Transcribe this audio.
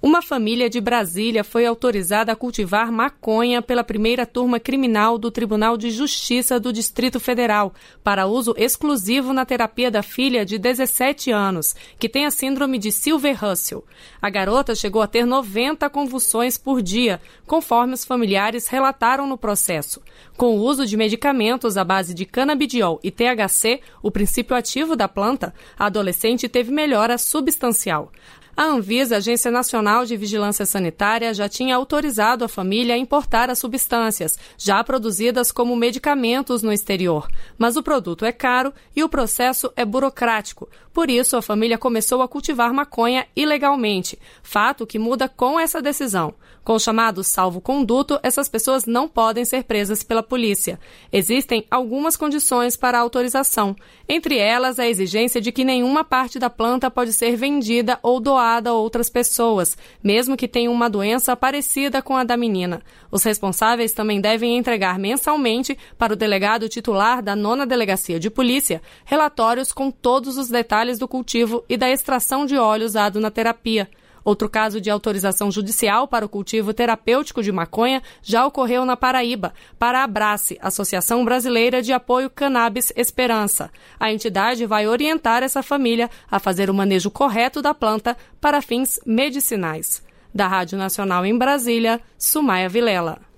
Uma família de Brasília foi autorizada a cultivar maconha pela primeira turma criminal do Tribunal de Justiça do Distrito Federal, para uso exclusivo na terapia da filha de 17 anos, que tem a síndrome de Silver-Russell. A garota chegou a ter 90 convulsões por dia, conforme os familiares relataram no processo. Com o uso de medicamentos à base de canabidiol e THC, o princípio ativo da planta, a adolescente teve melhora substancial. A Anvisa, Agência Nacional de Vigilância Sanitária, já tinha autorizado a família a importar as substâncias, já produzidas como medicamentos no exterior. Mas o produto é caro e o processo é burocrático. Por isso, a família começou a cultivar maconha ilegalmente, fato que muda com essa decisão. Com o chamado salvo-conduto, essas pessoas não podem ser presas pela polícia. Existem algumas condições para a autorização, entre elas a exigência de que nenhuma parte da planta pode ser vendida ou doada a outras pessoas, mesmo que tenham uma doença parecida com a da menina. Os responsáveis também devem entregar mensalmente para o delegado titular da 9ª Delegacia de Polícia relatórios com todos os detalhes do cultivo e da extração de óleo usado na terapia. Outro caso de autorização judicial para o cultivo terapêutico de maconha já ocorreu na Paraíba, para a Abrace, Associação Brasileira de Apoio Cannabis Esperança. A entidade vai orientar essa família a fazer o manejo correto da planta para fins medicinais. Da Rádio Nacional em Brasília, Sumaia Vilela.